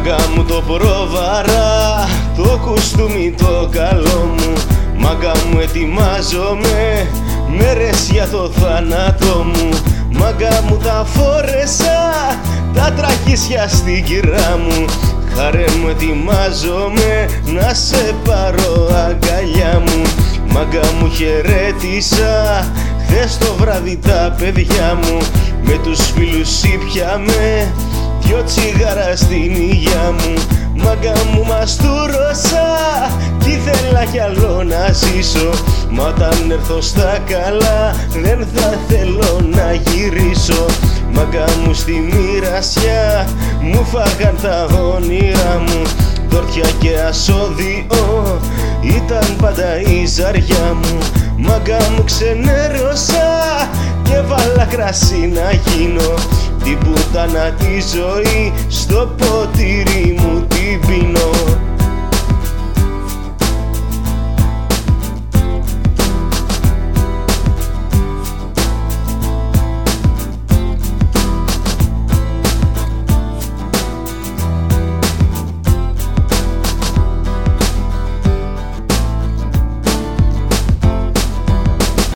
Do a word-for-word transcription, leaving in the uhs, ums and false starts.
Μάγκα μου το πρόβαρα, το κουστούμι το καλό μου. Μάγκα μου ετοιμάζομαι μέρες για το θάνατό μου. Μάγκα μου τα φόρεσα τα τραχίσια στην κυρά μου. Χαρέ μου ετοιμάζομαι να σε πάρω αγκαλιά μου. Μάγκα μου χαιρέτησα χθες το βράδυ τα παιδιά μου. Με τους φίλους ήπιαμε δυο τσιγάρα στην υγειά μου. Μάγκα μου μαστούρωσα κι ήθελα κι άλλο να ζήσω. Μα όταν έρθω στα καλά δεν θα θέλω να γυρίσω. Μάγκα μου στη μοιρασιά μου φάγαν τα όνειρά μου. Τόρτια και ασώδιο ήταν πάντα η ζαριά μου. Μάγκα μου ξενέρωσα και βάλα κρασί να γίνω. Την πουτάνα τη ζωή στο ποτήρι